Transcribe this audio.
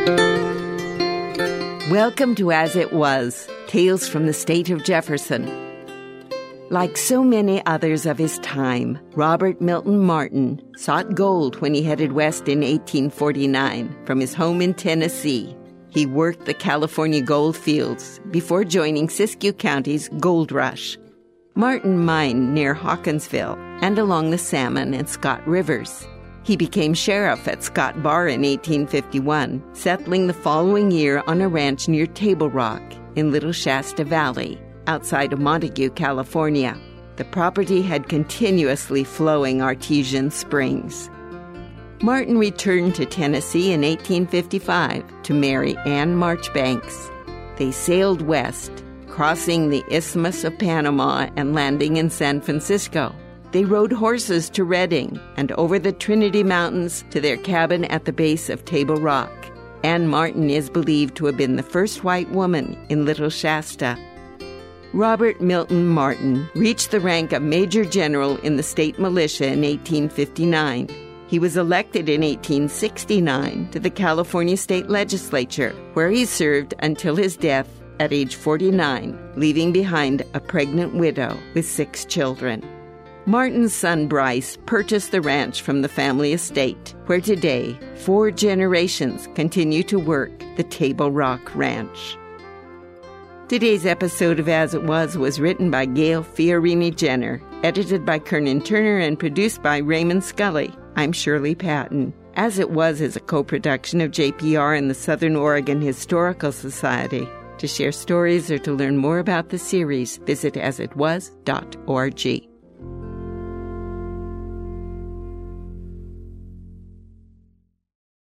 Welcome to As It Was, Tales from the State of Jefferson. Like so many others of his time, Robert Milton Martin sought gold when he headed west in 1849 from his home in Tennessee. He worked the California gold fields before joining Siskiyou County's gold rush. Martin mined near Hawkinsville and along the Salmon and Scott Rivers. He became sheriff at Scott Bar in 1851, settling the following year on a ranch near Table Rock in Little Shasta Valley, outside of Montague, California. The property had continuously flowing artesian springs. Martin returned to Tennessee in 1855 to marry Anne Marchbanks. They sailed west, crossing the Isthmus of Panama and landing in San Francisco. They rode horses to Redding and over the Trinity Mountains to their cabin at the base of Table Rock. Anne Martin is believed to have been the first white woman in Little Shasta. Robert Milton Martin reached the rank of Major General in the state militia in 1859. He was elected in 1869 to the California State Legislature, where he served until his death at age 49, leaving behind a pregnant widow with 6 children. Martin's son Bryce purchased the ranch from the family estate, where today 4 generations continue to work the Table Rock Ranch. Today's episode of As It Was written by Gail Fiorini Jenner, edited by Kernan Turner, and produced by Raymond Scully. I'm Shirley Patton. As It Was is a co-production of JPR and the Southern Oregon Historical Society. To share stories or to learn more about the series, visit asitwas.org.